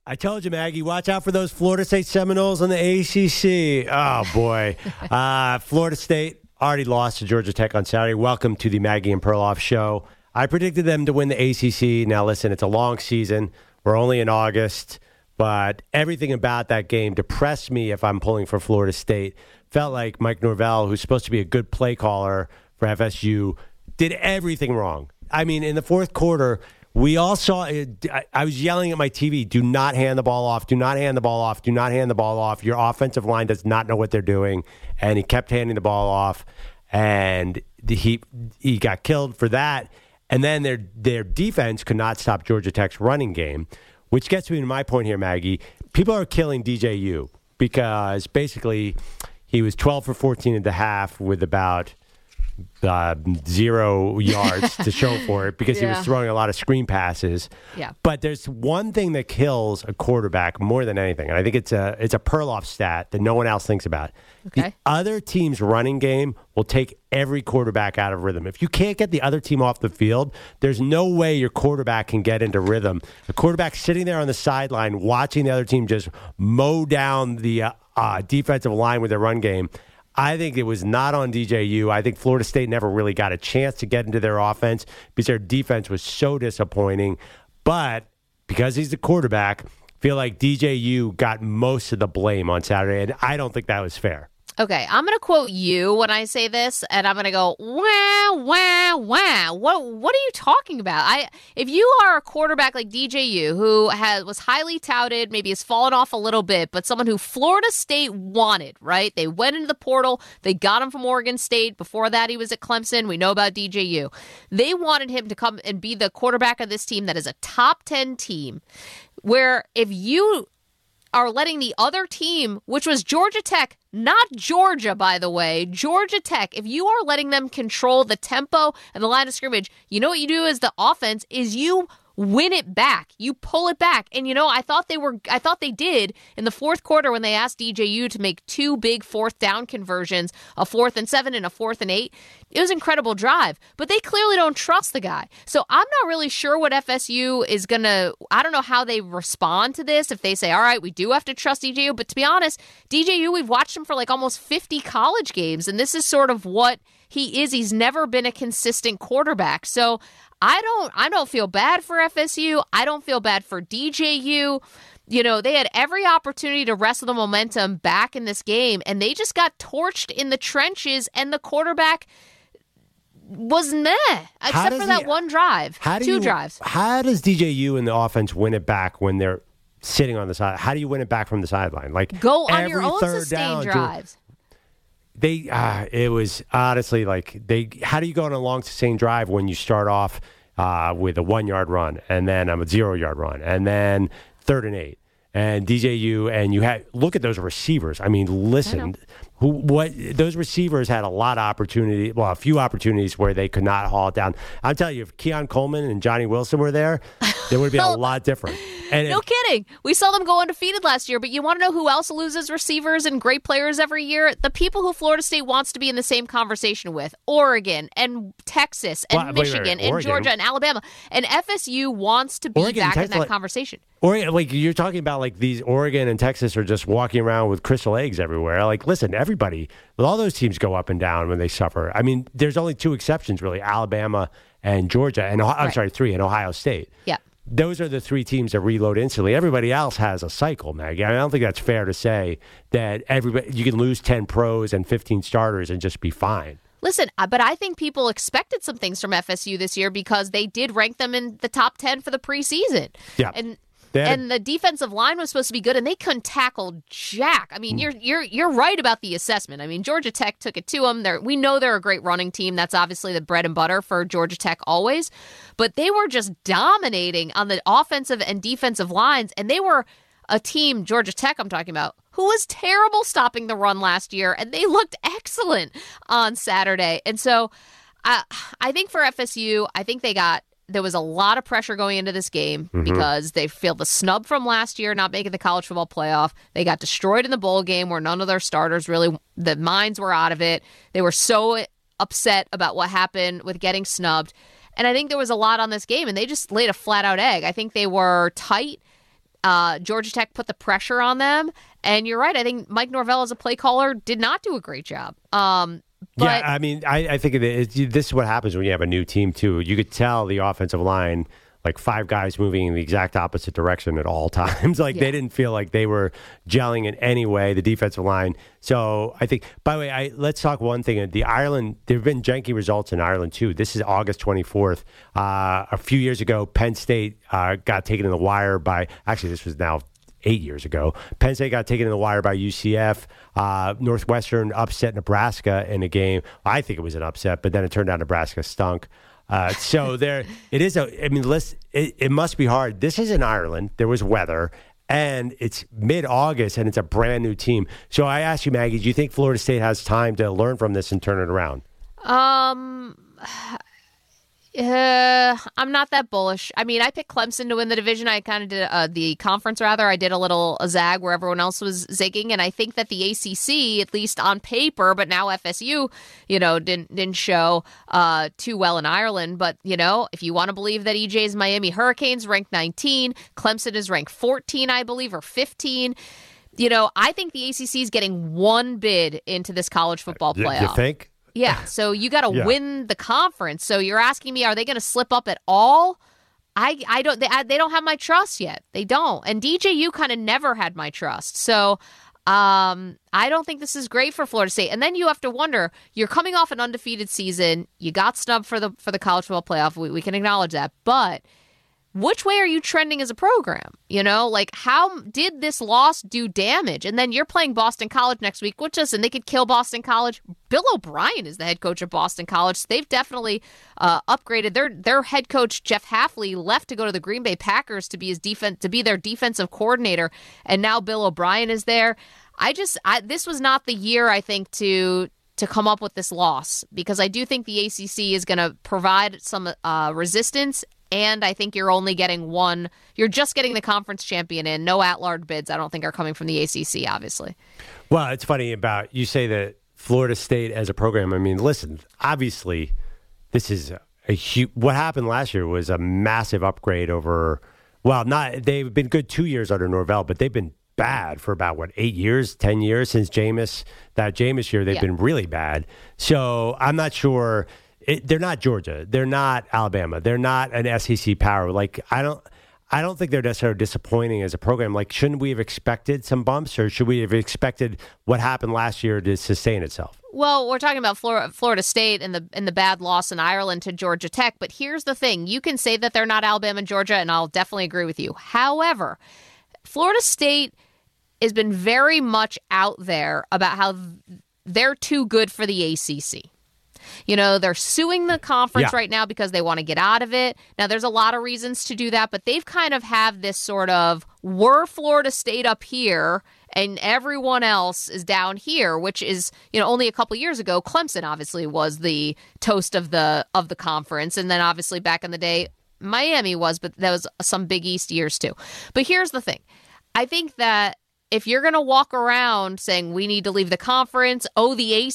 I told you, Maggie, watch out for those Florida State Seminoles on the ACC. Oh, boy. Florida State already lost to Georgia Tech on Saturday. Welcome to the Maggie and Perloff show. I predicted them to win the ACC. Now, listen, it's a long season. We're only in August. But everything about that game depressed me if I'm pulling for Florida State. Felt like Mike Norvell, who's supposed to be a good play caller for FSU, did everything wrong. I mean, in the fourth quarter, we all saw it. I was yelling at my TV, do not hand the ball off, do not hand the ball off, do not hand the ball off. Your offensive line does not know what they're doing. And he kept handing the ball off, and he got killed for that. And then their defense could not stop Georgia Tech's running game. Which gets me to my point here, Maggie. People are killing DJU because basically he was 12 for 14 at the half with about 0 yards to show for it because he was throwing a lot of screen passes. Yeah. But there's one thing that kills a quarterback more than anything, and I think it's a Perloff stat that no one else thinks about. Okay. The other team's running game will take every quarterback out of rhythm. If you can't get the other team off the field, there's no way your quarterback can get into rhythm. The quarterback sitting there on the sideline watching the other team just mow down the defensive line with their run game. I think it was not on DJU. I think Florida State never really got a chance to get into their offense because their defense was so disappointing. But because he's the quarterback, I feel like DJU got most of the blame on Saturday, and I don't think that was fair. Okay, I'm going to quote you when I say this, and I'm going to go, wah, wah, wah. What are you talking about? If you are a quarterback like DJU, who was highly touted, maybe has fallen off a little bit, but someone who Florida State wanted, right? They went into the portal. They got him from Oregon State. Before that, he was at Clemson. We know about DJU. They wanted him to come and be the quarterback of this team that is a top 10 team, where if you are letting the other team, which was Georgia Tech, not Georgia, by the way, Georgia Tech, if you are letting them control the tempo and the line of scrimmage, you know what you do as the offense is you win it back. You pull it back. And, I thought they did in the fourth quarter when they asked DJU to make 2 big fourth down conversions, a 4th and 7 and a 4th and 8. It was an incredible drive, but they clearly don't trust the guy. So I'm not really sure what FSU is going to, I don't know how they respond to this. If they say, all right, we do have to trust DJU, but to be honest, DJU, we've watched him for like almost 50 college games, and this is sort of what he is. He's never been a consistent quarterback. So I don't feel bad for FSU. I don't feel bad for DJU. They had every opportunity to wrestle the momentum back in this game, and they just got torched in the trenches, and the quarterback was meh, except for that one drive, 2 drives. How does DJU and the offense win it back when they're sitting on the side? How do you win it back from the sideline? Like, go on your own sustained drives. It was honestly how do you go on a long sustained drive when you start off with a 1-yard run and then a 0-yard run and then 3rd and 8 and DJU and look at those receivers. I mean, listen, those receivers had a few opportunities where they could not haul it down. I'm telling you, if Keon Coleman and Johnny Wilson were there, it would be a lot different. And no kidding. We saw them go undefeated last year, but you want to know who else loses receivers and great players every year? The people who Florida State wants to be in the same conversation with. Oregon and Texas and Michigan and Georgia and Alabama. And FSU wants to be back in that conversation. Oregon, you're talking about these Oregon and Texas are just walking around with crystal eggs everywhere. Listen, everybody, all those teams go up and down when they suffer. I mean, there's only 2 exceptions, really, Alabama and Georgia, and 3, and Ohio State. Yeah. Those are the 3 teams that reload instantly. Everybody else has a cycle, Maggie. I don't think that's fair to say that you can lose 10 pros and 15 starters and just be fine. Listen, but I think people expected some things from FSU this year because they did rank them in the top 10 for the preseason. Yeah. And the defensive line was supposed to be good, and they couldn't tackle jack. I mean, you're right about the assessment. I mean, Georgia Tech took it to them. We know they're a great running team. That's obviously the bread and butter for Georgia Tech always. But they were just dominating on the offensive and defensive lines, and they were a team, Georgia Tech I'm talking about, who was terrible stopping the run last year, and they looked excellent on Saturday. And so I think for FSU, I think there was a lot of pressure going into this game because they feel the snub from last year, not making the college football playoff. They got destroyed in the bowl game where none of their starters really, the minds were out of it. They were so upset about what happened with getting snubbed. And I think there was a lot on this game, and they just laid a flat-out egg. I think they were tight. Georgia Tech put the pressure on them. And you're right. I think Mike Norvell as a play caller did not do a great job. Yeah, I mean, I think this is what happens when you have a new team, too. You could tell the offensive line, like 5 guys moving in the exact opposite direction at all times. They didn't feel like they were gelling in any way, the defensive line. So I think, by the way, let's talk one thing. The Ireland, there have been janky results in Ireland, too. This is August 24th. A few years ago, Penn State got taken in the wire by, actually, this was now 8 years ago. Penn State got taken in the wire by UCF. Northwestern upset Nebraska in a game. I think it was an upset, but then it turned out Nebraska stunk. So there, it is. It must be hard. This is in Ireland. There was weather, and it's mid-August, and it's a brand new team. So I ask you, Maggie, do you think Florida State has time to learn from this and turn it around? I'm not that bullish. I mean, I picked Clemson to win the division. I kind of did the conference, rather. I did a little zag where everyone else was zigging, and I think that the ACC, at least on paper, but now FSU, didn't show too well in Ireland. But if you want to believe that EJ's Miami Hurricanes ranked 19, Clemson is ranked 14, I believe, or 15. I think the ACC is getting one bid into this college football playoff. You think? Yeah, so you got to win the conference. So you're asking me, are they going to slip up at all? I don't. They don't have my trust yet. They don't. And DJU kind of never had my trust. So I don't think this is great for Florida State. And then you have to wonder, you're coming off an undefeated season. You got snubbed for the college football playoff. We can acknowledge that, but which way are you trending as a program? How did this loss do damage? And then you're playing Boston College next week, and they could kill Boston College. Bill O'Brien is the head coach of Boston College. So they've definitely upgraded. Their head coach, Jeff Hafley, left to go to the Green Bay Packers to be their defensive coordinator. And now Bill O'Brien is there. This was not the year, I think, to come up with this loss, because I do think the ACC is going to provide some resistance. And I think you're only getting one. You're just getting the conference champion in. No at-large bids, I don't think, are coming from the ACC, obviously. Well, it's funny you say that Florida State as a program. I mean, listen, obviously, this is a huge. What happened last year was a massive upgrade over. Well, they've been good 2 years under Norvell, but they've been bad for about 8 years, 10 years since Jameis. That Jameis year, they've been really bad. So I'm not sure. They're not Georgia. They're not Alabama. They're not an SEC power. I don't think they're necessarily disappointing as a program. Shouldn't we have expected some bumps, or should we have expected what happened last year to sustain itself? Well, we're talking about Florida State and the bad loss in Ireland to Georgia Tech. But here's the thing: you can say that they're not Alabama and Georgia, and I'll definitely agree with you. However, Florida State has been very much out there about how they're too good for the ACC. They're suing the conference right now because they want to get out of it. Now, there's a lot of reasons to do that, but they've kind of have this sort of, we're Florida State up here and everyone else is down here, which is, only a couple years ago, Clemson obviously was the toast of the conference. And then obviously back in the day, Miami was, but that was some Big East years too. But here's the thing. I think that if you're going to walk around saying we need to leave the conference, the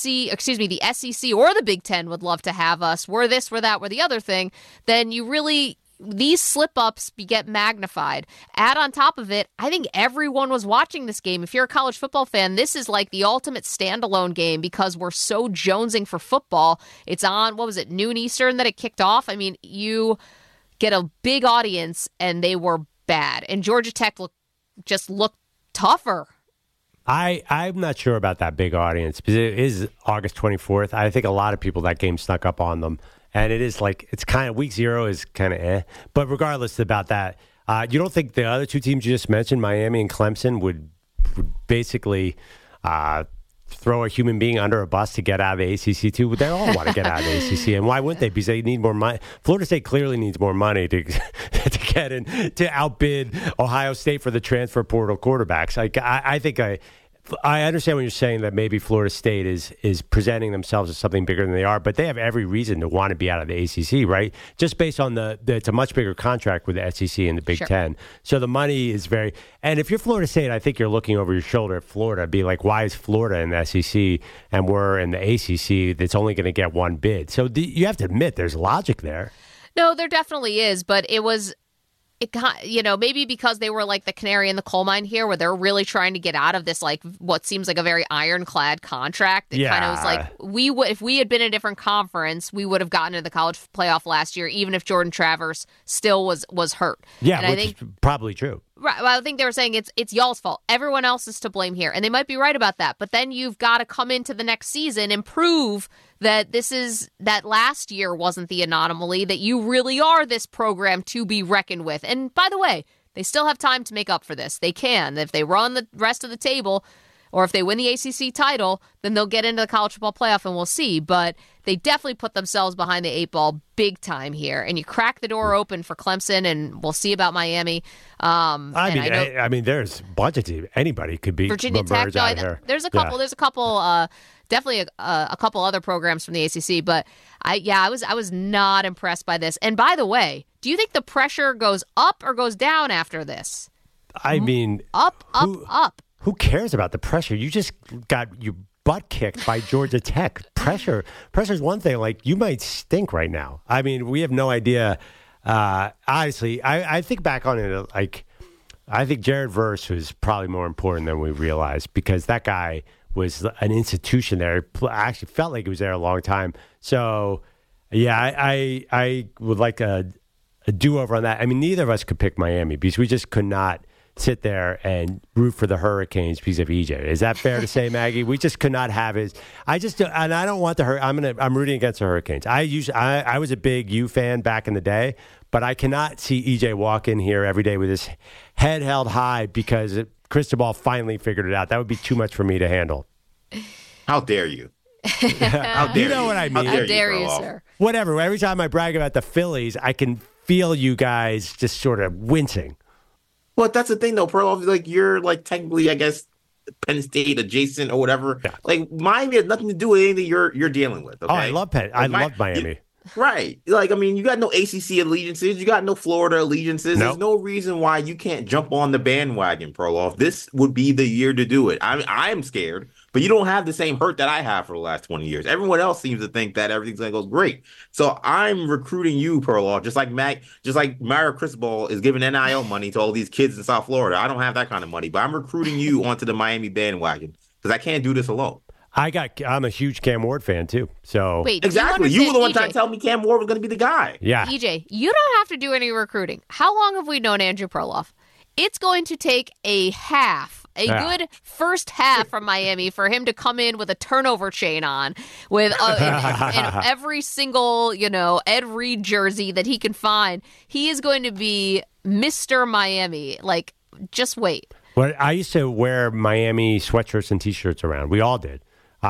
SEC or the Big Ten would love to have us, we're this, we're that, we're the other thing, then these slip-ups get magnified. Add on top of it, I think everyone was watching this game. If you're a college football fan, this is like the ultimate standalone game because we're so jonesing for football. It's on, noon Eastern that it kicked off? I mean, you get a big audience, and they were bad. And Georgia Tech looked tougher. I'm not sure about that big audience because it is August 24th. I think a lot of people, that game snuck up on them. And it is it's kind of week 0 is kind of eh. But regardless about that, you don't think the other two teams you just mentioned, Miami and Clemson, would basically throw a human being under a bus to get out of the ACC too? They all want to get out of the ACC. And why wouldn't they? Because they need more money. Florida State clearly needs more money to get in, to outbid Ohio State for the transfer portal quarterbacks. I think I understand when you're saying that maybe Florida State is presenting themselves as something bigger than they are, but they have every reason to want to be out of the ACC, right? Just based on it's a much bigger contract with the SEC and the Big Ten. So the money is and if you're Florida State, I think you're looking over your shoulder at Florida, be like, why is Florida in the SEC and we're in the ACC that's only going to get one bid? So you have to admit there's logic there. No, there definitely is, but it was maybe because they were like the canary in the coal mine here, where they're really trying to get out of this, like what seems like a very ironclad contract. It kind of was like if we had been in a different conference, we would have gotten to the college playoff last year, even if Jordan Travers still was hurt. Yeah, and which is probably true. Right. Well, I think they were saying it's y'all's fault. Everyone else is to blame here. And they might be right about that. But then you've got to come into the next season and prove that that last year wasn't the anomaly, that you really are this program to be reckoned with. And by the way, they still have time to make up for this. They can. If they run the rest of the table, or if they win the ACC title, then they'll get into the college football playoff, and we'll see. But they definitely put themselves behind the 8 ball big time here. And you crack the door open for Clemson, and we'll see about Miami. I mean, there's a bunch of teams. Anybody could be Virginia Tech. There's a couple. Yeah. There's a couple. Definitely a couple other programs from the ACC. But I was not impressed by this. And by the way, do you think the pressure goes up or goes down after this? I mean, up. Who cares about the pressure? You just got your butt kicked by Georgia Tech. Pressure is one thing. Like, you might stink right now. I mean, we have no idea. Honestly, I think back on it, like, I think Jared Verse was probably more important than we realized, because that guy was an institution there. I actually felt like he was there a long time. So, yeah, I would like a do-over on that. I mean, neither of us could pick Miami because we just could not sit there and root for the Hurricanes because of EJ. Is that fair to say, Maggie? We just could not have his. I don't want the I'm rooting against the Hurricanes. I was a big U fan back in the day, but I cannot see EJ walk in here every day with his head held high because Cristobal finally figured it out. That would be too much for me to handle. How dare you? How dare you know what I mean? How dare you, sir? Whatever. Every time I brag about the Phillies, I can feel you guys just sort of wincing. Well, that's the thing, though, Perloff. Like, you're, like, technically, I guess, Penn State adjacent or whatever. Yeah. Like, Miami has nothing to do with anything you're dealing with. Okay? Oh, I love Penn. I love Miami. Right. Like, I mean, you got no ACC allegiances. You got no Florida allegiances. Nope. There's no reason why you can't jump on the bandwagon, Perloff. This would be the year to do it. I'm scared, but you don't have the same hurt that I have for the last 20 years. Everyone else seems to think that everything's going to go great. So I'm recruiting you, Perloff, just like Mario Cristobal is giving NIL money to all these kids in South Florida. I don't have that kind of money, but I'm recruiting you onto the Miami bandwagon because I can't do this alone. I'm a huge Cam Ward fan too. So wait, exactly. You were the one trying to tell me Cam Ward was going to be the guy. Yeah. EJ, you don't have to do any recruiting. How long have we known Andrew Perloff? It's going to take a good first half from Miami for him to come in with a turnover chain on, with in every single Ed Reed jersey that he can find. He is going to be Mr. Miami. Like, just wait. Well, I used to wear Miami sweatshirts and T-shirts around. We all did.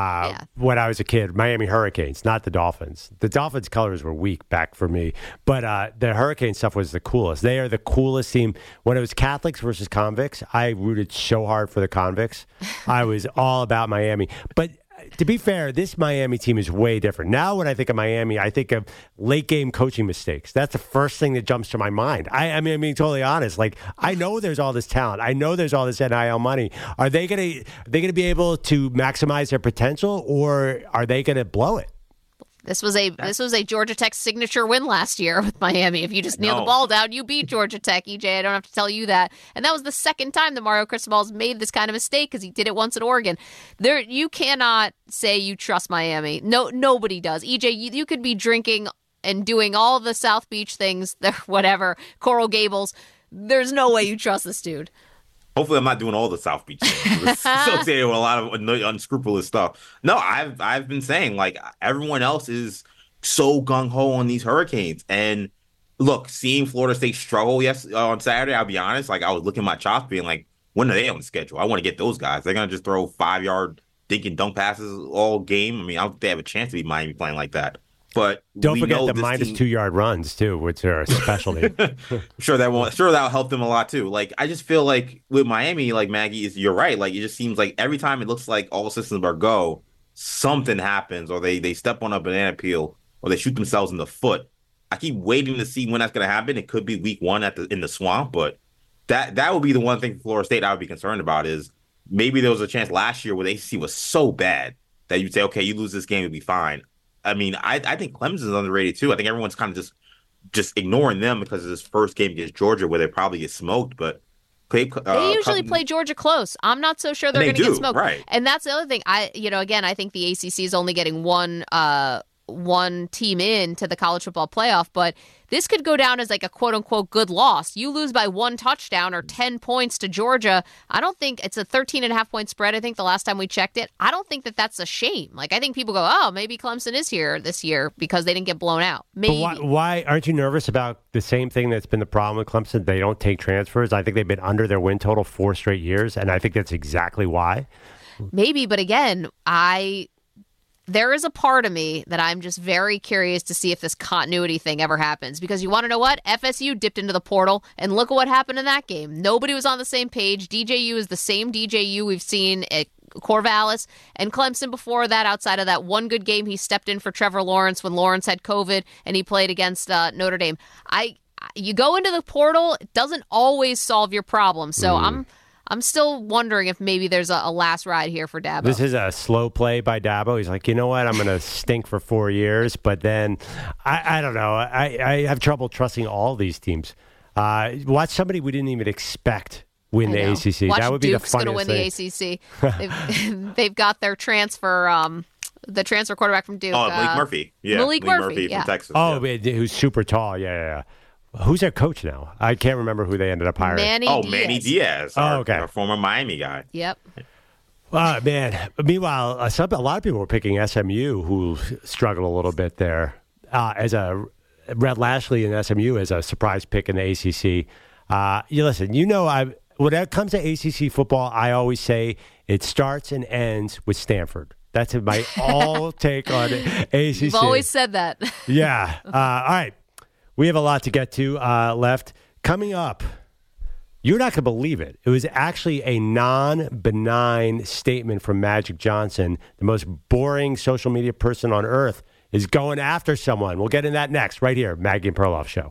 When I was a kid, Miami Hurricanes, not the Dolphins. The Dolphins colors were weak back for me, but the Hurricane stuff was the coolest. They are the coolest team. When it was Catholics versus convicts, I rooted so hard for the convicts. I was all about Miami. But to be fair, this Miami team is way different. Now when I think of Miami, I think of late game coaching mistakes. That's the first thing that jumps to my mind. I mean, being totally honest, like, I know there's all this talent. I know there's all this NIL money. Are they going to be able to maximize their potential, or are they going to blow it? This was a Georgia Tech signature win last year with Miami. If you just kneel the ball down, you beat Georgia Tech. EJ, I don't have to tell you that. And that was the second time that Mario Cristobal's made this kind of mistake, because he did it once at Oregon. You cannot say you trust Miami. No, nobody does. EJ, you could be drinking and doing all the South Beach things, whatever, Coral Gables. There's no way you trust this dude. Hopefully I'm not doing all the South Beach things. It's associated with a lot of unscrupulous stuff. No, I've been saying, like, everyone else is so gung-ho on these Hurricanes. And look, seeing Florida State struggle on Saturday, I'll be honest, like, I was looking at my chops being like, when are they on the schedule? I want to get those guys. They're going to just throw 5-yard dink and dunk passes all game. I mean, I don't think they have a chance to be Miami playing like that. But don't forget the minus 2-yard runs too, which are a specialty. Sure that'll help them a lot too. Like, I just feel like with Miami, like, Maggie, you're right. Like, it just seems like every time it looks like all systems are go, something happens, or they step on a banana peel, or they shoot themselves in the foot. I keep waiting to see when that's going to happen. It could be week 1 in the swamp, but that would be the one thing for Florida State I would be concerned about, is maybe there was a chance last year where the ACC was so bad that you'd say, okay, you lose this game, you'll be fine. I mean, I think Clemson's underrated too. I think everyone's kind of just just ignoring them because of this first game against Georgia where they probably get smoked. But they usually play Georgia close. I'm not so sure they're going to get smoked. Right. And that's the other thing. Again, I think the ACC is only getting one team into the college football playoff, but this could go down as like a quote-unquote good loss. You lose by 1 touchdown or 10 points to Georgia. I don't think it's a 13.5-point spread. I think the last time we checked it, I don't think that that's a shame. Like, I think people go, oh, maybe Clemson is here this year because they didn't get blown out. Maybe. But why aren't you nervous about the same thing that's been the problem with Clemson? They don't take transfers. I think they've been under their win total 4 straight years, and I think that's exactly why. Maybe, but again, there is a part of me that I'm just very curious to see if this continuity thing ever happens. Because you want to know what? FSU dipped into the portal, and look at what happened in that game. Nobody was on the same page. DJU is the same DJU we've seen at Corvallis and Clemson before that. Outside of that one good game, he stepped in for Trevor Lawrence when Lawrence had COVID, and he played against Notre Dame. You go into the portal, it doesn't always solve your problem. So I'm still wondering if maybe there's a last ride here for Dabo. This is a slow play by Dabo. He's like, you know what? I'm going to stink for 4 years. But then, I don't know. I have trouble trusting all these teams. Watch somebody we didn't even expect win the ACC. Watch that would be Duke's the funniest thing. The ACC. They've got their transfer, the transfer quarterback from Duke. Malik Murphy. Yeah, Malik Murphy from Texas. Oh, yeah. Who's super tall. Yeah. Who's their coach now? I can't remember who they ended up hiring. Manny Diaz. Our former Miami guy. Yep. Man. Meanwhile, a lot of people were picking SMU, who struggled a little bit there. Brett Lashley and SMU as a surprise pick in the ACC. When it comes to ACC football, I always say it starts and ends with Stanford. That's my all take on ACC. You've always said that. Yeah. All right. We have a lot to get to left. Coming up, you're not going to believe it. It was actually a non-benign statement from Magic Johnson. The most boring social media person on earth is going after someone. We'll get into that next, right here, Maggie and Perloff Show.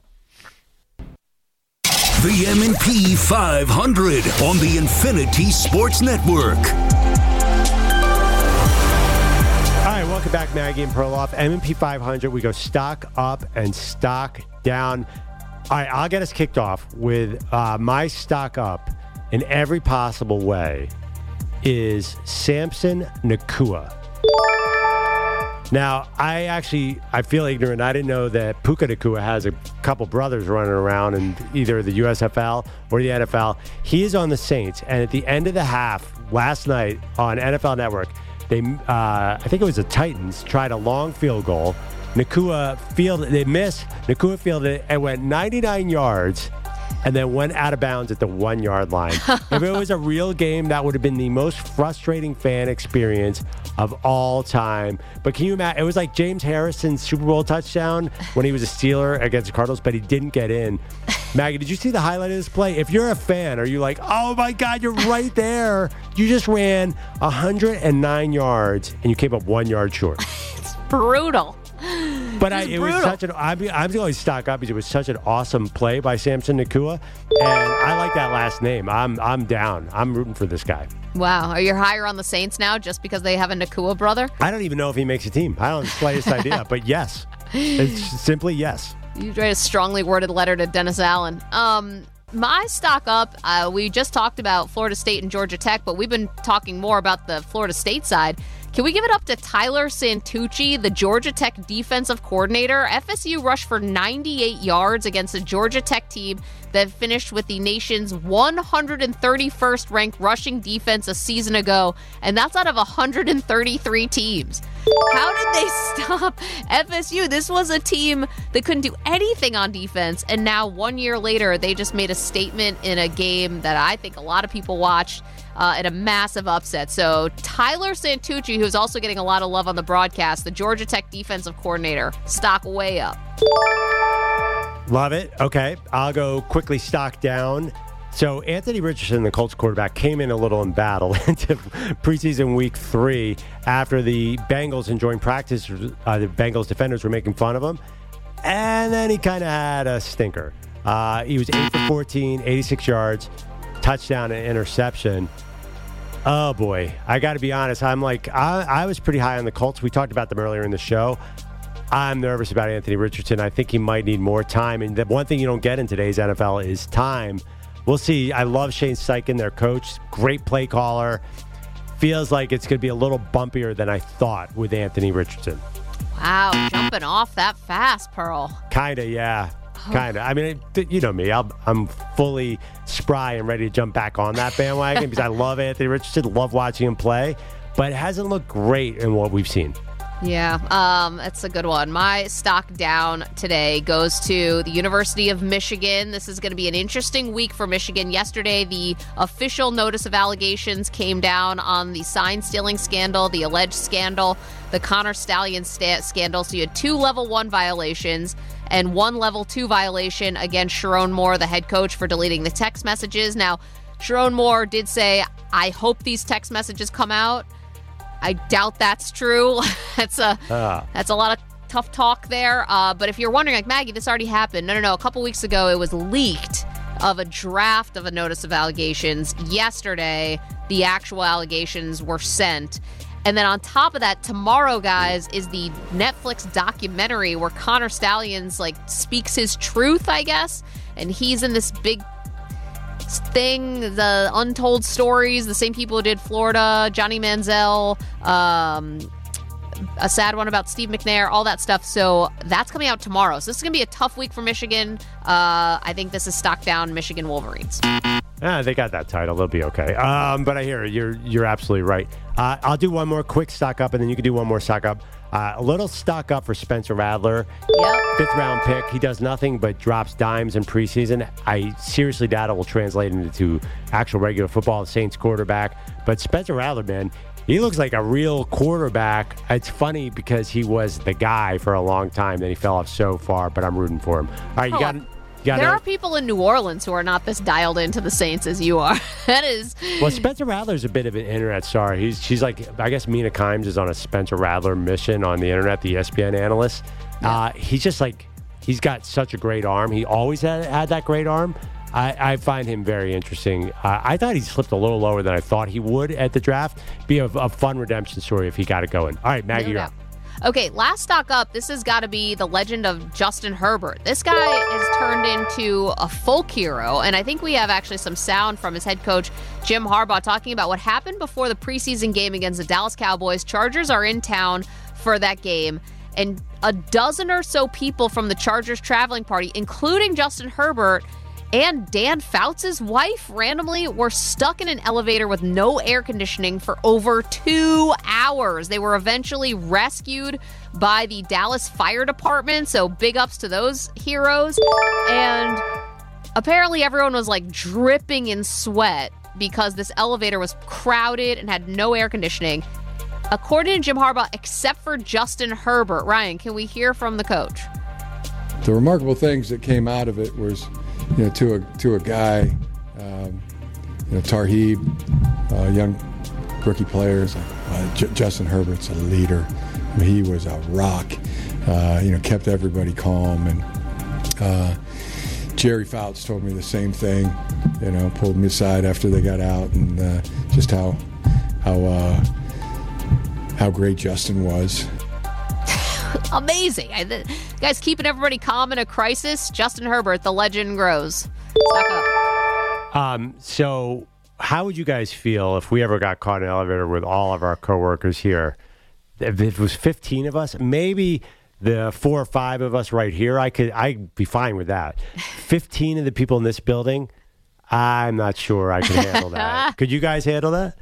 The M&P 500 on the Infinity Sports Network. All right, welcome back, Maggie and Perloff. M&P 500, we go stock up and stock down. All right, I'll get us kicked off with my stock up in every possible way is Samson Nacua. Now, I feel ignorant. I didn't know that Puka Nacua has a couple brothers running around in either the USFL or the NFL. He is on the Saints, and at the end of the half last night on NFL Network, I think it was the Titans, tried a long field goal. Nacua fielded, they missed. Nacua fielded it and went 99 yards and then went out of bounds at the 1 yard line. If it was a real game, that would have been the most frustrating fan experience of all time. But can you imagine? It was like James Harrison's Super Bowl touchdown when he was a Steeler against the Cardinals, but he didn't get in. Maggie, did you see the highlight of this play? If you're a fan, are you like, oh my God, you're right there. You just ran 109 yards and you came up 1 yard short. It's brutal. But it was such an. I'm going to stock up because it was such an awesome play by Samson Nacua, and I like that last name. I'm down. I'm rooting for this guy. Wow, are you higher on the Saints now just because they have a Nacua brother? I don't even know if he makes a team. I don't have the slightest idea, but yes, it's simply yes. You write a strongly worded letter to Dennis Allen. My stock up, we just talked about Florida State and Georgia Tech, but we've been talking more about the Florida State side. Can we give it up to Tyler Santucci, the Georgia Tech defensive coordinator? FSU rushed for 98 yards against a Georgia Tech team that finished with the nation's 131st ranked rushing defense a season ago, and that's out of 133 teams. How did they stop FSU? This was a team that couldn't do anything on defense, and now 1 year later, they just made a statement in a game that I think a lot of people watched in a massive upset. So Tyler Santucci, who's also getting a lot of love on the broadcast, the Georgia Tech defensive coordinator, stock way up. Love it. Okay, I'll go quickly stock down. So Anthony Richardson, the Colts quarterback, came in a little in battle into preseason week 3 after the Bengals enjoying practice. The Bengals defenders were making fun of him. And then he kind of had a stinker. He was 8 for 14, 86 yards, touchdown and interception. Oh, boy. I got to be honest. I'm like, I was pretty high on the Colts. We talked about them earlier in the show. I'm nervous about Anthony Richardson. I think he might need more time. And the one thing you don't get in today's NFL is time. We'll see. I love Shane Steichen, their coach. Great play caller. Feels like it's going to be a little bumpier than I thought with Anthony Richardson. Wow, jumping off that fast, Pearl. Kind of, yeah. Kind of. I mean, you know me. I'm fully spry and ready to jump back on that bandwagon because I love Anthony Richardson, love watching him play, but it hasn't looked great in what we've seen. Yeah, that's a good one. My stock down today goes to the University of Michigan. This is going to be an interesting week for Michigan. Yesterday, the official notice of allegations came down on the sign stealing scandal, the alleged scandal, the Connor Stallion scandal. So you had 2 level 1 violations and 1 level 2 violation against Sharon Moore, the head coach, for deleting the text messages. Now, Sharon Moore did say, I hope these text messages come out. I doubt that's true. That's a lot of tough talk there. But if you're wondering, like, Maggie, this already happened. No. A couple weeks ago, it was leaked of a draft of a notice of allegations. Yesterday, the actual allegations were sent. And then on top of that, tomorrow, guys, is the Netflix documentary where Connor Stallions, like, speaks his truth, I guess. And he's in this big thing, the untold stories, the same people who did Florida, Johnny Manziel, a sad one about Steve McNair, all that stuff. So that's coming out tomorrow. So this is going to be a tough week for Michigan. I think this is stock down Michigan Wolverines. They got that title. They'll be okay. But I hear you're absolutely right. I'll do one more quick stock up, and then you can do one more stock up. A little stock up for Spencer Rattler. Yep. 5th round pick. He does nothing but drops dimes in preseason. I seriously doubt it will translate into actual regular football. The Saints quarterback. But Spencer Rattler, man, he looks like a real quarterback. It's funny because he was the guy for a long time. Then he fell off so far, but I'm rooting for him. All right, you got there are people in New Orleans who are not this dialed into the Saints as you are. That is. Well, Spencer Rattler's a bit of an internet star. She's like, I guess Mina Kimes is on a Spencer Rattler mission on the internet, the ESPN analyst. Yeah. He's just like, he's got such a great arm. He always had that great arm. I find him very interesting. I thought he slipped a little lower than I thought he would at the draft. Be a fun redemption story if he got it going. All right, Maggie, you're up. Okay, last stock up. This has got to be the legend of Justin Herbert. This guy is turned into a folk hero, and I think we have actually some sound from his head coach, Jim Harbaugh, talking about what happened before the preseason game against the Dallas Cowboys. Chargers are in town for that game, and a dozen or so people from the Chargers traveling party, including Justin Herbert and Dan Fouts' wife, randomly were stuck in an elevator with no air conditioning for over 2 hours. They were eventually rescued by the Dallas Fire Department, so big ups to those heroes. And apparently everyone was like dripping in sweat because this elevator was crowded and had no air conditioning. According to Jim Harbaugh, except for Justin Herbert. Ryan, can we hear from the coach? The remarkable things that came out of it was, to a guy, Tarheeb, young rookie players, Justin Herbert's a leader. I mean, he was a rock. Kept everybody calm. And Jerry Fouts told me the same thing. Pulled me aside after they got out, and just how great Justin was. Amazing. Guys, keeping everybody calm in a crisis. Justin Herbert, the legend grows. Stock up. So how would you guys feel if we ever got caught in an elevator with all of our coworkers here? If it was 15 of us, maybe the 4 or 5 of us right here, I'd be fine with that. 15 of the people in this building, I'm not sure I could handle that. Could you guys handle that?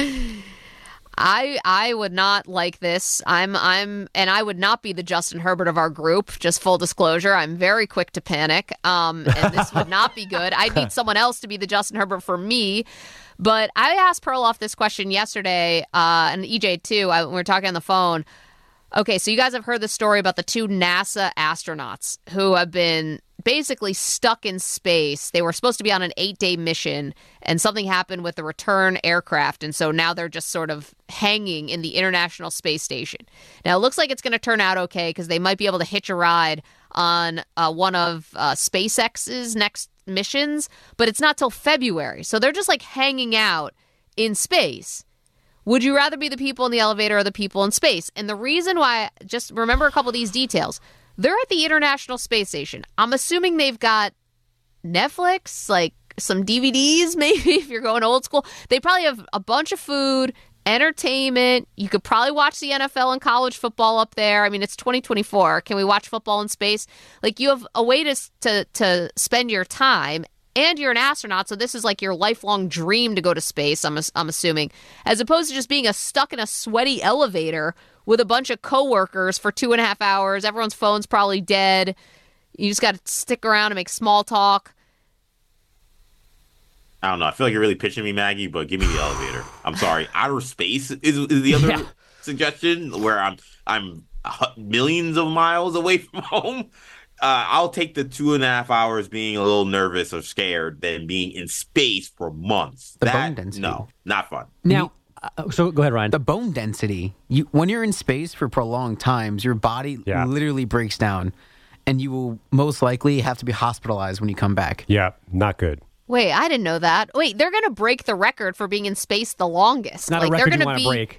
I would not like this. And I would not be the Justin Herbert of our group. Just full disclosure, I'm very quick to panic. And this would not be good. I'd need someone else to be the Justin Herbert for me. But I asked Perloff this question yesterday, and EJ too. We were talking on the phone. Okay, so you guys have heard the story about the 2 NASA astronauts who have been basically stuck in space. They were supposed to be on an 8-day mission, and something happened with the return aircraft, and so now they're just sort of hanging in the International Space Station. Now, it looks like it's going to turn out okay because they might be able to hitch a ride on one of SpaceX's next missions, but it's not till February. So they're just like hanging out in space. Would you rather be the people in the elevator or the people in space? And the reason why, just remember a couple of these details. They're at the International Space Station. I'm assuming they've got Netflix, like some DVDs, maybe if you're going old school. They probably have a bunch of food, entertainment. You could probably watch the NFL and college football up there. I mean, it's 2024. Can we watch football in space? Like, you have a way to spend your time, and you're an astronaut, so this is like your lifelong dream to go to space, I'm assuming, as opposed to just being stuck in a sweaty elevator with a bunch of coworkers for 2.5 hours. Everyone's phone's probably dead. You just got to stick around and make small talk. I don't know. I feel like you're really pitching me, Maggie, but give me the elevator. I'm sorry. Outer space is the other suggestion, where I'm millions of miles away from home. I'll take the 2.5 hours being a little nervous or scared than being in space for months. The bone density. No, not fun. Now, so go ahead, Ryan. The bone density. When you're in space for prolonged times, your body literally breaks down, and you will most likely have to be hospitalized when you come back. Yeah, not good. Wait, I didn't know that. Wait, they're going to break the record for being in space the longest. It's not a record you want to break.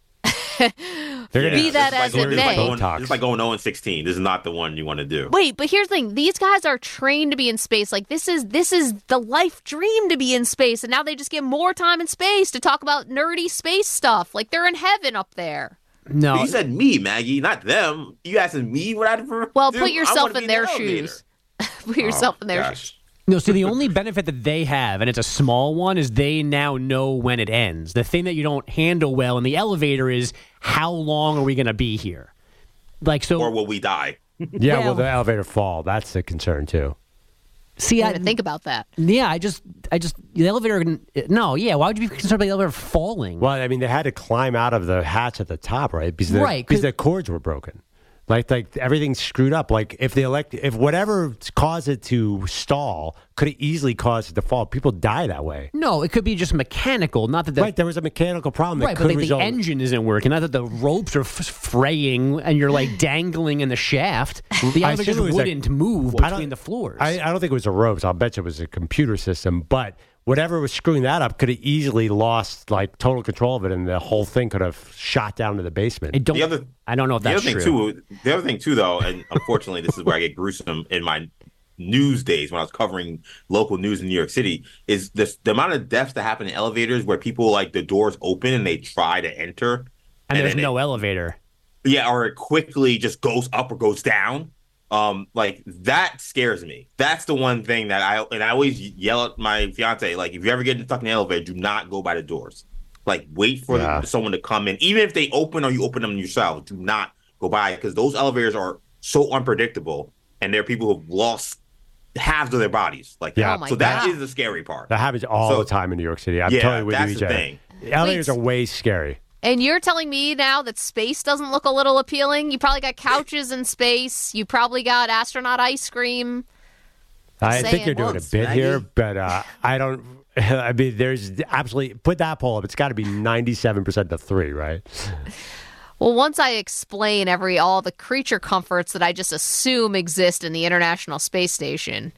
Be that as it may. It's like going 0-16. This is not the one you want to do. Wait, but here's the thing. These guys are trained to be in space. Like, this is the life dream to be in space, and now they just get more time in space to talk about nerdy space stuff. Like, they're in heaven up there. No. But you said me, Maggie, not them. You asking me what I'd prefer? Well, put yourself in their shoes. Put yourself in their shoes. No, so the only benefit that they have, and it's a small one, is they now know when it ends. The thing that you don't handle well in the elevator is how long are we going to be here? Like, so, or will we die? Yeah, will the elevator fall? That's the concern too. See, I didn't think about that. Yeah, I just the elevator. No, yeah. Why would you be concerned about the elevator falling? Well, I mean, they had to climb out of the hatch at the top, right? Because the cords were broken. Like everything's screwed up. Like if whatever caused it to stall could have easily caused it to fall. People die that way. No, it could be just mechanical. Not that right. There was a mechanical problem. Right, but the engine isn't working. Not that the ropes are fraying and you're like dangling in the shaft. The elevator just wouldn't move between the floors. I don't think it was the ropes. I'll bet you it was a computer system. But whatever was screwing that up could have easily lost like total control of it, and the whole thing could have shot down to the basement. I don't know if that's true. The other thing too, though, and unfortunately, this is where I get gruesome in my news days when I was covering local news in New York City, is the amount of deaths that happen in elevators where people like the doors open and they try to enter, and there's no elevator. Yeah, or it quickly just goes up or goes down. Like that scares me. That's the one thing that I always yell at my fiance, like, if you ever get stuck in the elevator, do not go by the doors. Like, wait for someone to come in. Even if they open or you open them yourself, do not go by, because those elevators are so unpredictable, and there are people who've lost halves of their bodies. Like, so that is the scary part. That happens all the time in New York City. I'm totally with you, EJ. The thing. Elevators are way scary. And you're telling me now that space doesn't look a little appealing? You probably got couches in space. You probably got astronaut ice cream. I think you're doing a bit here, but I don't. I mean, there's absolutely, put that poll up. It's got to be 97% to 3, right? Well, once I explain all the creature comforts that I just assume exist in the International Space Station.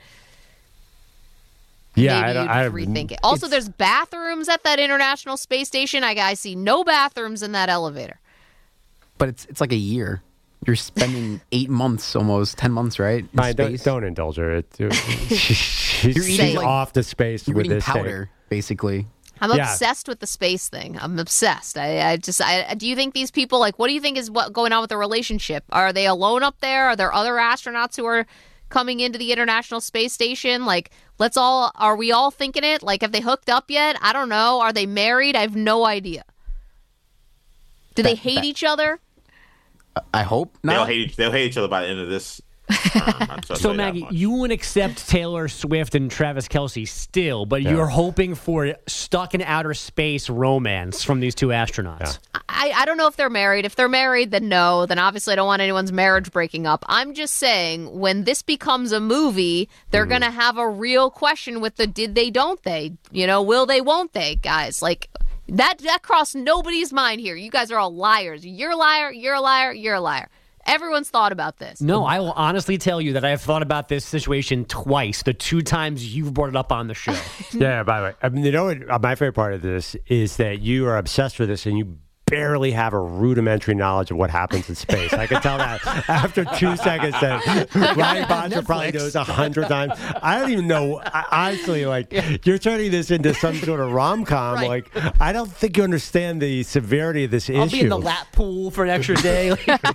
Yeah, maybe you'd rethink it. Also, there's bathrooms at that International Space Station. I see no bathrooms in that elevator. But it's like a year. You're spending 8 months, almost 10 months, right? Don't indulge her. She's off to space with this powder, basically. I'm obsessed with the space thing. I'm obsessed. Do you think these people, like, what do you think is going on with the relationship? Are they alone up there? Are there other astronauts who are coming into the International Space Station? Like, are we all thinking it? Like, have they hooked up yet? I don't know. Are they married? I have no idea. Do they hate each other? I hope not. They'll hate each other by the end of this. So, Maggie, you wouldn't accept Taylor Swift and Travis Kelce still, but you're hoping for stuck in outer space romance from these two astronauts. Yeah. I don't know if they're married. If they're married, then no. Then obviously I don't want anyone's marriage breaking up. I'm just saying, when this becomes a movie, they're going to have a real question with the did they, don't they? You know, will they, won't they, guys? Like, that crossed nobody's mind here. You guys are all liars. You're a liar, you're a liar, you're a liar. Everyone's thought about this. No, I will honestly tell you that I have thought about this situation twice, the 2 times you've brought it up on the show. Yeah, by the way, I mean, you know what? My favorite part of this is that you are obsessed with this and you barely have a rudimentary knowledge of what happens in space. I can tell that after 2 seconds that Ryan Bonser probably knows 100 times. I don't even know. Honestly, like, you're turning this into some sort of rom-com. Right. Like, I don't think you understand the severity of this issue. I'll be in the lap pool for an extra day.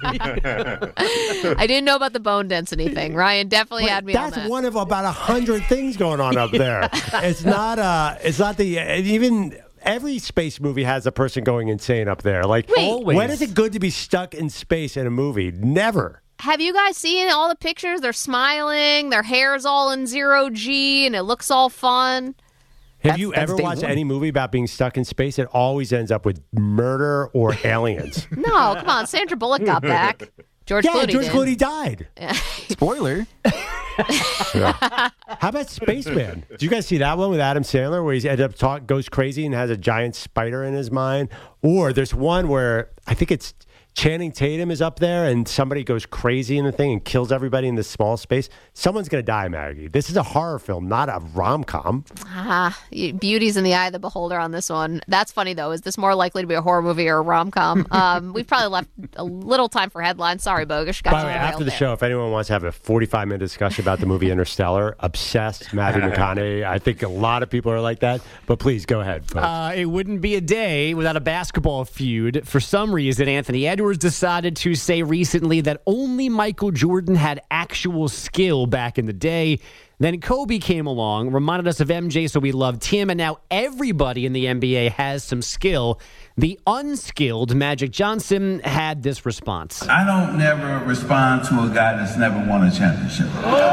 I didn't know about the bone density thing. Ryan definitely had me on that. That's one of about 100 things going on up there. It's not even every space movie has a person going insane up there. Like, Always. when is it good to be stuck in space in a movie? Never. Have you guys seen all the pictures? They're smiling. Their hair's all in 0G, and it looks all fun. Have you That's ever day watched one. any movie about being stuck in space? It always ends up with murder or aliens. No, come on. Sandra Bullock got back. George Yeah, Clooney George did. Clooney died. Spoiler. How about Spaceman? Did you guys see that one with Adam Sandler where he ended up goes crazy and has a giant spider in his mind? Or there's one where I think it's Channing Tatum is up there and somebody goes crazy in the thing and kills everybody in this small space. Someone's going to die, Maggie. This is a horror film, not a rom-com. Beauty's in the eye of the beholder on this one. That's funny, though. Is this more likely to be a horror movie or a rom-com? We've probably left a little time for headlines. Sorry, Bogush. Got By you the way, derailed after the there. show, if anyone wants to have a 45-minute discussion about the movie Interstellar, obsessed, Matthew McConaughey, I think a lot of people are like that. But please, go ahead, folks. It wouldn't be a day without a basketball feud. For some reason, Anthony Edwards decided to say recently that only Michael Jordan had actual skill back in the day. Then Kobe came along, reminded us of MJ, so we loved him, and now everybody in the NBA has some skill. The unskilled Magic Johnson had this response. I don't never respond to a guy that's never won a championship.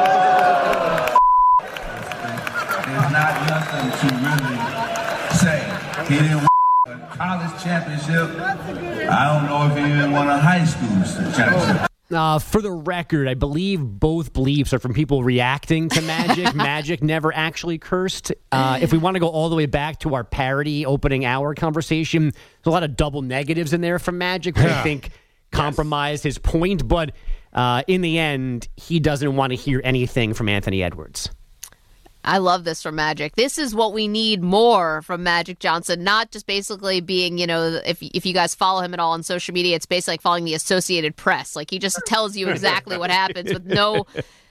There's not nothing to really say. He didn't win a college championship. I don't know if he even won a high school championship. For the record, I believe both bleeps are from people reacting to Magic. Magic never actually cursed. If we want to go all the way back to our parody opening hour conversation, there's a lot of double negatives in there from Magic, which I think compromise his point. But in the end, he doesn't want to hear anything from Anthony Edwards. I love this from Magic. This is what we need more from Magic Johnson, not just basically being, if you guys follow him at all on social media, it's basically like following the Associated Press. Like, he just tells you exactly what happens with no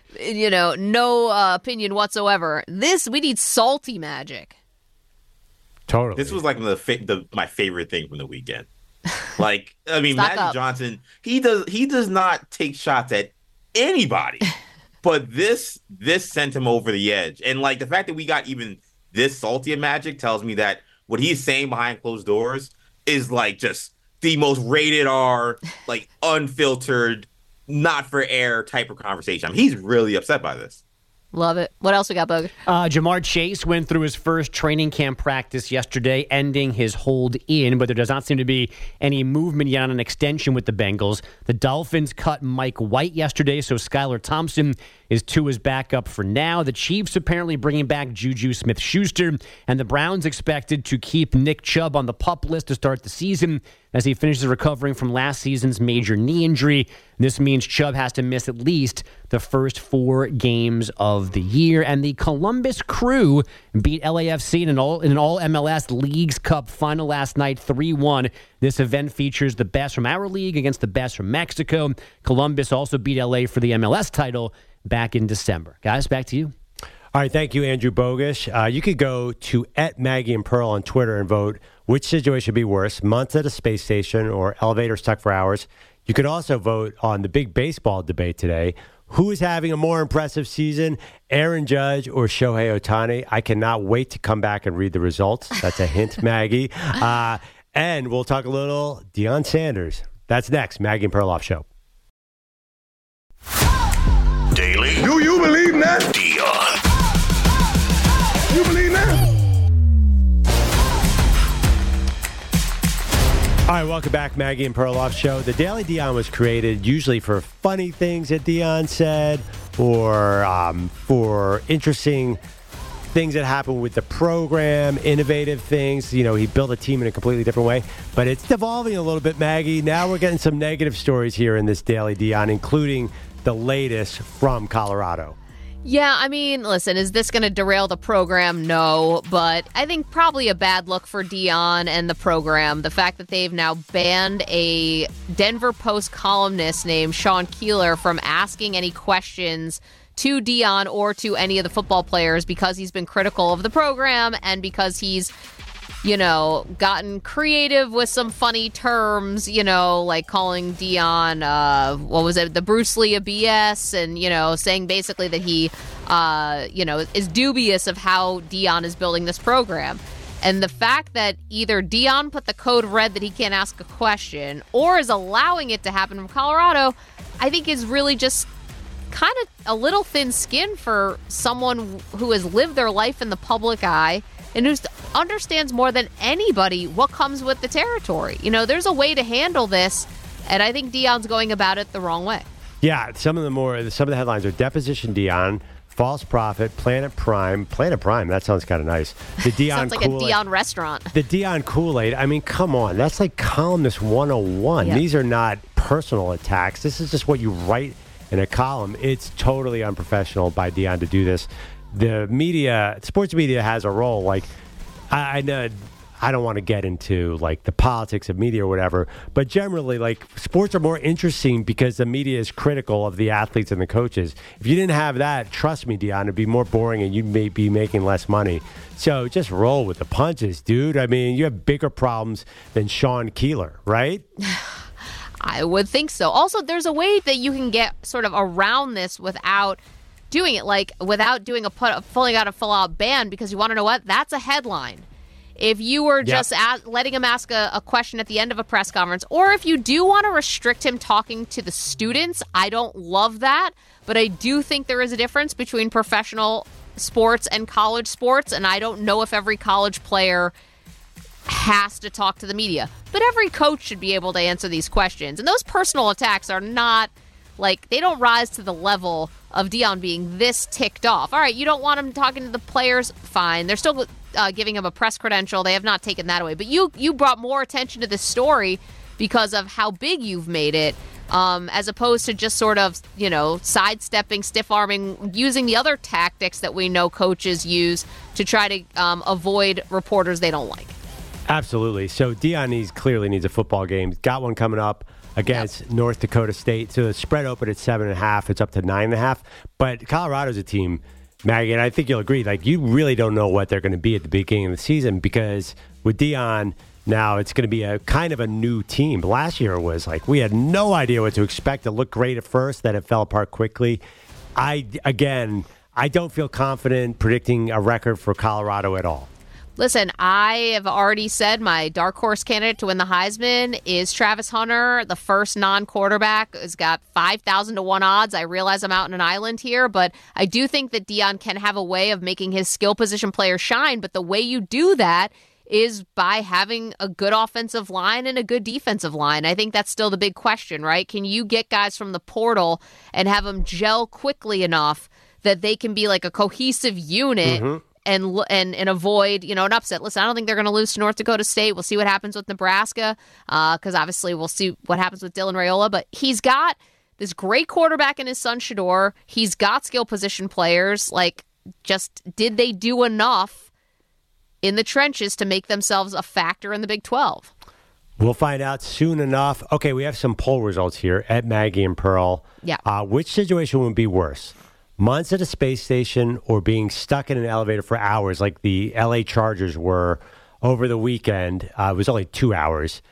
opinion whatsoever. We need salty Magic. Totally. This was like my favorite thing from the weekend. Like, I mean, Stock Magic up. Johnson, he does not take shots at anybody. But this sent him over the edge. And like the fact that we got even this salty at Magic tells me that what he's saying behind closed doors is like just the most rated R, like unfiltered, not for air type of conversation. I mean, he's really upset by this. Love it. What else we got, Bogush? Jamar Chase went through his first training camp practice yesterday, ending his hold in, but there does not seem to be any movement yet on an extension with the Bengals. The Dolphins cut Mike White yesterday, so Skylar Thompson is Tua's backup for now. The Chiefs apparently bringing back Juju Smith-Schuster, and the Browns expected to keep Nick Chubb on the PUP list to start the season as he finishes recovering from last season's major knee injury. This means Chubb has to miss at least the first 4 games of the year. And the Columbus Crew beat LAFC in an all MLS Leagues Cup final last night, 3-1. This event features the best from our league against the best from Mexico. Columbus also beat LA for the MLS title back in December. Guys, back to you. All right, thank you, Andrew Bogush. You could go to @MaggieandPearl on Twitter and vote which situation would be worse, months at a space station or elevator stuck for hours. You could also vote on the big baseball debate today. Who is having a more impressive season, Aaron Judge or Shohei Ohtani? I cannot wait to come back and read the results. That's a hint, Maggie. And we'll talk a little Deion Sanders. That's next, Maggie and Perloff Show. Daily. Do you believe that? Deion. You believe that? All right, welcome back, Maggie and Perloff Show. The Daily Deion was created usually for funny things that Deion said or for interesting things that happen with the program, innovative things. You know, he built a team in a completely different way. But it's devolving a little bit, Maggie. Now we're getting some negative stories here in this Daily Deion, including the latest from Colorado. Yeah, I mean, listen, is this going to derail the program? No, but I think probably a bad look for Deion and the program. The fact that they've now banned a Denver Post columnist named Sean Keeler from asking any questions to Deion or to any of the football players because he's been critical of the program and because he's, you know, gotten creative with some funny terms, you know, like calling Deion, the Bruce Lee of BS, and, you know, saying basically that he, you know, is dubious of how Deion is building this program. And the fact that either Deion put the code red that he can't ask a question or is allowing it to happen from Colorado, I think is really just kind of a little thin skin for someone who has lived their life in the public eye and who understands more than anybody what comes with the territory. You know, there's a way to handle this, and I think Deion's going about it the wrong way. Yeah, some of the headlines are Deposition Deion, False Prophet, Planet Prime, that sounds kind of nice. The Deion sounds like Kool-Aid, a Deion restaurant. The Deion Kool-Aid, I mean, come on, that's like columnist 101. Yeah. These are not personal attacks. This is just what you write in a column. It's totally unprofessional by Deion to do this. The media, sports media has a role. Like, I know I don't want to get into like the politics of media or whatever, but generally, like, sports are more interesting because the media is critical of the athletes and the coaches. If you didn't have that, trust me, Deion, it'd be more boring and you may be making less money. So just roll with the punches, dude. I mean, you have bigger problems than Sean Keeler, right? I would think so. Also, there's a way that you can get sort of around this without doing it, like without doing a full-out ban, because you want to know what? That's a headline. If you were just letting him ask a question at the end of a press conference, or if you do want to restrict him talking to the students, I don't love that, but I do think there is a difference between professional sports and college sports, and I don't know if every college player has to talk to the media. But every coach should be able to answer these questions. And those personal attacks are not, like, they don't rise to the level of Deion being this ticked off. All right, you don't want him talking to the players? Fine. They're still giving him a press credential. They have not taken that away. But you brought more attention to this story because of how big you've made it, as opposed to just sort of, you know, sidestepping, stiff-arming, using the other tactics that we know coaches use to try to avoid reporters they don't like. Absolutely. So Deion clearly needs a football game. Got one coming up against North Dakota State. So the spread opened at 7.5. It's up to 9.5. But Colorado's a team, Maggie, and I think you'll agree, like, you really don't know what they're going to be at the beginning of the season, because with Deion now it's going to be a kind of a new team. Last year was like we had no idea what to expect. It looked great at first, then it fell apart quickly. I don't feel confident predicting a record for Colorado at all. Listen, I have already said my dark horse candidate to win the Heisman is Travis Hunter. The first non-quarterback has got 5,000 to 1 odds. I realize I'm out in an island here, but I do think that Deion can have a way of making his skill position players shine. But the way you do that is by having a good offensive line and a good defensive line. I think that's still the big question, right? Can you get guys from the portal and have them gel quickly enough that they can be like a cohesive unit? Mm-hmm. And avoid, you know, an upset. Listen, I don't think they're going to lose to North Dakota State. We'll see what happens with Nebraska, because obviously we'll see what happens with Dylan Raiola. But he's got this great quarterback in his son Shedeur. He's got skill position players. Like, just did they do enough in the trenches to make themselves a factor in the Big 12? We'll find out soon enough. Okay, we have some poll results here at Maggie and Pearl. Yeah. Which situation would be worse? Months at a space station or being stuck in an elevator for hours like the LA Chargers were over the weekend? It was only 2 hours.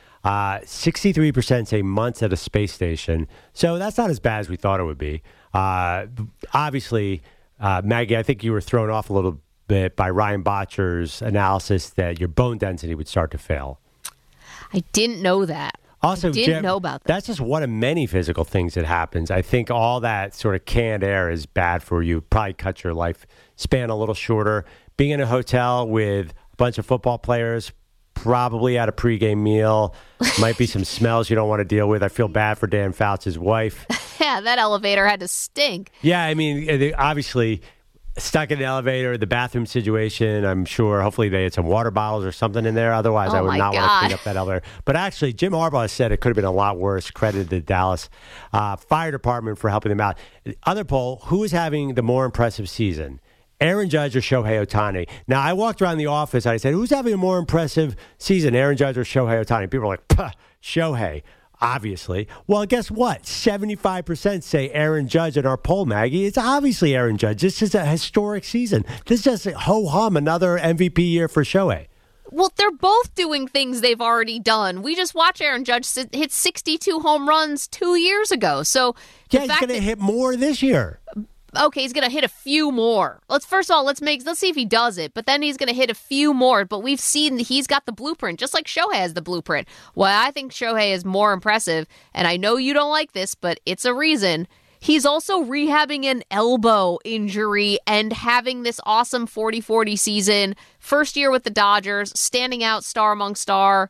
63% say months at a space station. So that's not as bad as we thought it would be. Obviously, Maggie, I think you were thrown off a little bit by Ryan Botcher's analysis that your bone density would start to fail. I didn't know that. Also, didn't know about that. That's just one of many physical things that happens. I think all that sort of canned air is bad for you. Probably cut your lifespan a little shorter. Being in a hotel with a bunch of football players, probably at a pregame meal, might be some smells you don't want to deal with. I feel bad for Dan Fouts' wife. Yeah, that elevator had to stink. Yeah, I mean, obviously, stuck in an elevator, the bathroom situation, I'm sure. Hopefully they had some water bottles or something in there. Otherwise, I would not want to clean up that elevator. But actually, Jim Harbaugh said it could have been a lot worse. Credited the Dallas Fire Department for helping them out. Other poll, who is having the more impressive season? Aaron Judge or Shohei Ohtani? Now, I walked around the office and I said, who's having a more impressive season, Aaron Judge or Shohei Ohtani? People are like, Puh, Shohei. Obviously. Well, guess what? 75% say Aaron Judge in our poll, Maggie. It's obviously Aaron Judge. This is a historic season. This is just ho-hum, another MVP year for Shohei. Well, they're both doing things they've already done. We just watched Aaron Judge hit 62 home runs 2 years ago. So yeah, he's going to hit more this year. Okay, he's going to hit a few more. Let's see if he does it. But then he's going to hit a few more. But we've seen that he's got the blueprint, just like Shohei has the blueprint. Well, I think Shohei is more impressive, and I know you don't like this, but it's a reason. He's also rehabbing an elbow injury and having this awesome 40-40 season. First year with the Dodgers, standing out star among stars.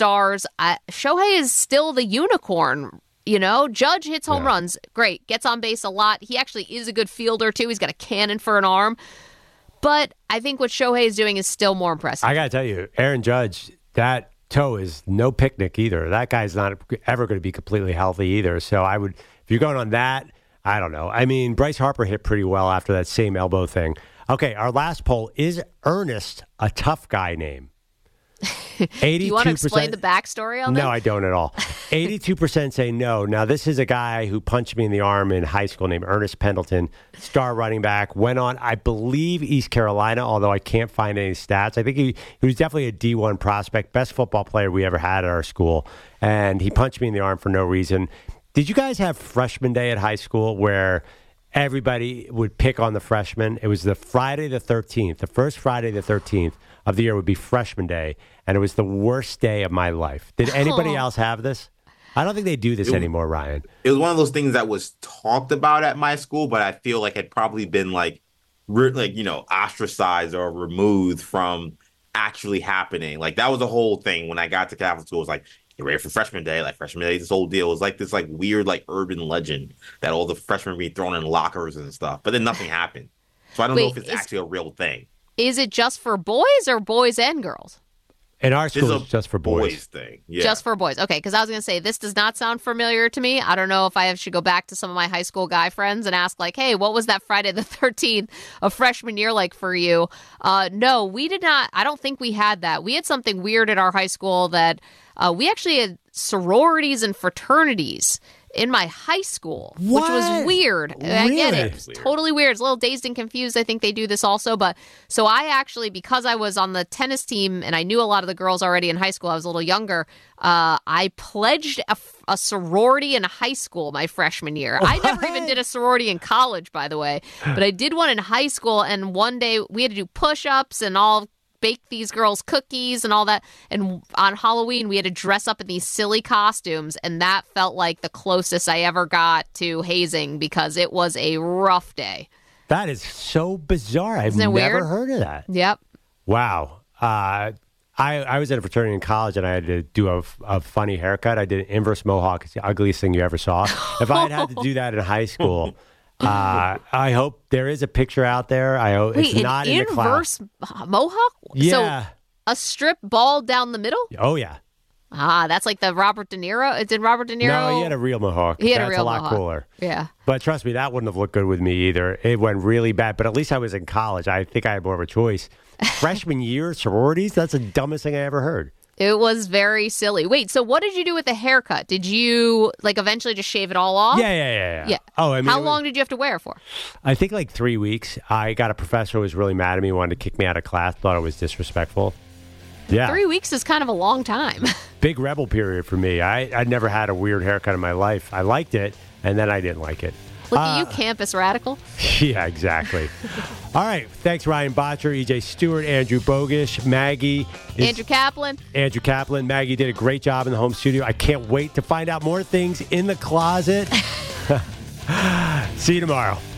Shohei is still the unicorn. You know, Judge hits home runs. Great. Gets on base a lot. He actually is a good fielder, too. He's got a cannon for an arm. But I think what Shohei is doing is still more impressive. I got to tell you, Aaron Judge, that toe is no picnic either. That guy's not ever going to be completely healthy either. So if you're going on that, I don't know. I mean, Bryce Harper hit pretty well after that same elbow thing. Okay, our last poll, is Ernest a tough guy name? 82%. Do you want to explain the backstory on that? No, I don't at all. 82% say no. Now, this is a guy who punched me in the arm in high school named Ernest Pendleton, star running back, went on, I believe, East Carolina, although I can't find any stats. I think he was definitely a D1 prospect, best football player we ever had at our school, and he punched me in the arm for no reason. Did you guys have freshman day at high school where everybody would pick on the freshmen? It was the Friday the 13th, the first Friday the 13th of the year would be freshman day, and it was the worst day of my life. Did anybody else have this? I don't think they do this anymore, Ryan. It was one of those things that was talked about at my school, but I feel like it probably been ostracized or removed from actually happening. Like that was the whole thing when I got to Catholic school. It was like, get ready for freshman day. Like freshman day, this whole deal was like this weird urban legend that all the freshmen be thrown in lockers and stuff. But then nothing happened. So I don't know if it's actually a real thing. Is it just for boys or boys and girls? In our school, it's just for boys. Thing. Yeah. Just for boys. Okay, because I was going to say, this does not sound familiar to me. I don't know if I should go back to some of my high school guy friends and ask, hey, what was that Friday the 13th of freshman year like for you? No, we did not. I don't think we had that. We had something weird at our high school that we actually had sororities and fraternities in my high school, which was weird. Really? I get it. It's totally weird. It's a little dazed and confused. I think they do this also. But so I actually, because I was on the tennis team and I knew a lot of the girls already in high school, I was a little younger. I pledged a sorority in high school my freshman year. I never even did a sorority in college, by the way, but I did one in high school. And one day we had to do push-ups and all bake these girls cookies and all that. And on Halloween, we had to dress up in these silly costumes. And that felt like the closest I ever got to hazing because it was a rough day. That is so bizarre. I've never heard of that. Yep. Wow. I was in a fraternity in college and I had to do a funny haircut. I did an inverse mohawk. It's the ugliest thing you ever saw. If I had to do that in high school, I hope there is a picture out there. I hope it's not in the class. Inverse mohawk? Yeah. So a strip bald down the middle? Oh, yeah. That's like the Robert De Niro. Did Robert De Niro? No, he had a real mohawk. That's a lot cooler. Yeah. But trust me, that wouldn't have looked good with me either. It went really bad. But at least I was in college. I think I had more of a choice. Freshman year, sororities? That's the dumbest thing I ever heard. It was very silly. Wait, so what did you do with the haircut? Did you eventually just shave it all off? Yeah. Oh, I mean, how long did you have to wear it for? I think 3 weeks. I got a professor who was really mad at me, wanted to kick me out of class, thought it was disrespectful. Yeah. 3 weeks is kind of a long time. Big rebel period for me. I'd never had a weird haircut in my life. I liked it, and then I didn't like it. Look at you, campus radical. Yeah, exactly. All right. Thanks, Ryan Botcher, EJ Stewart, Andrew Bogish, Maggie. Andrew Kaplan. Maggie did a great job in the home studio. I can't wait to find out more things in the closet. See you tomorrow.